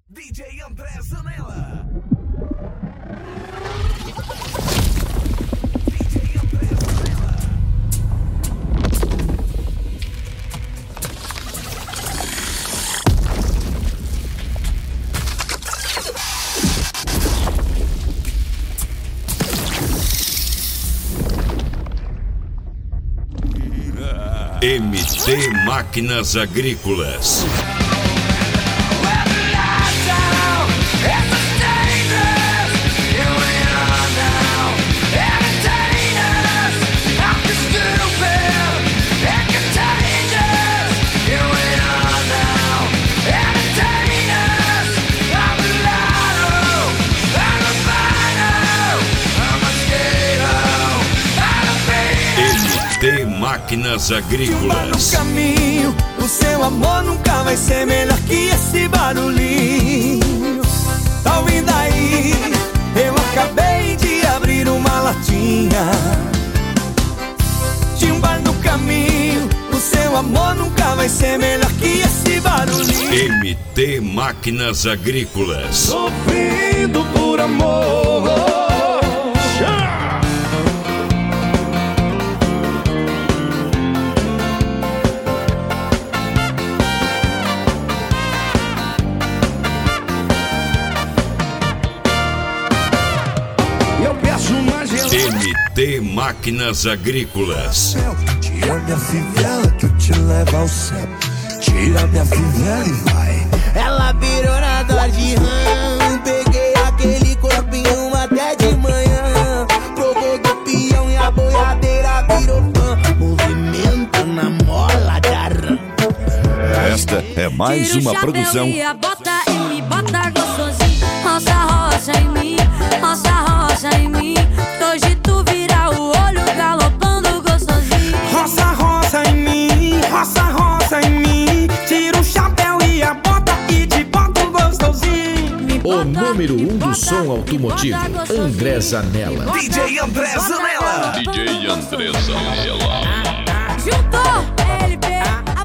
DJ André Zanella. DJ André Zanella. MT Máquinas Agrícolas. MT Máquinas Agrícolas. No caminho, o seu amor nunca vai ser melhor que esse barulhinho. Tá ouvindo aí? Eu acabei de abrir uma latinha. Timba no caminho, o seu amor nunca vai ser melhor que esse barulhinho. MT Máquinas Agrícolas. Sofrendo por amor. MT Máquinas Agrícolas. Tira minha fivela que eu te levo ao céu. Tira minha fivela e vai. Ela virou na Dodge Ram. Peguei aquele corpinho até de manhã. Provou do peão e a boiadeira virou fã. Movimento na mola da Ram. Esta é mais uma produção. Bota e me bota gostosinho. Roça, roça em mim. Roça, roça em mim. Hoje tu vira o olho galopando gostosinho. Roça, roça em mim. Roça, roça em mim. Tira o chapéu e a bota e te bota gostosinho. O número 1 do som automotivo, André Zanella. DJ André Zanella. DJ André Zanella. Juntou LP.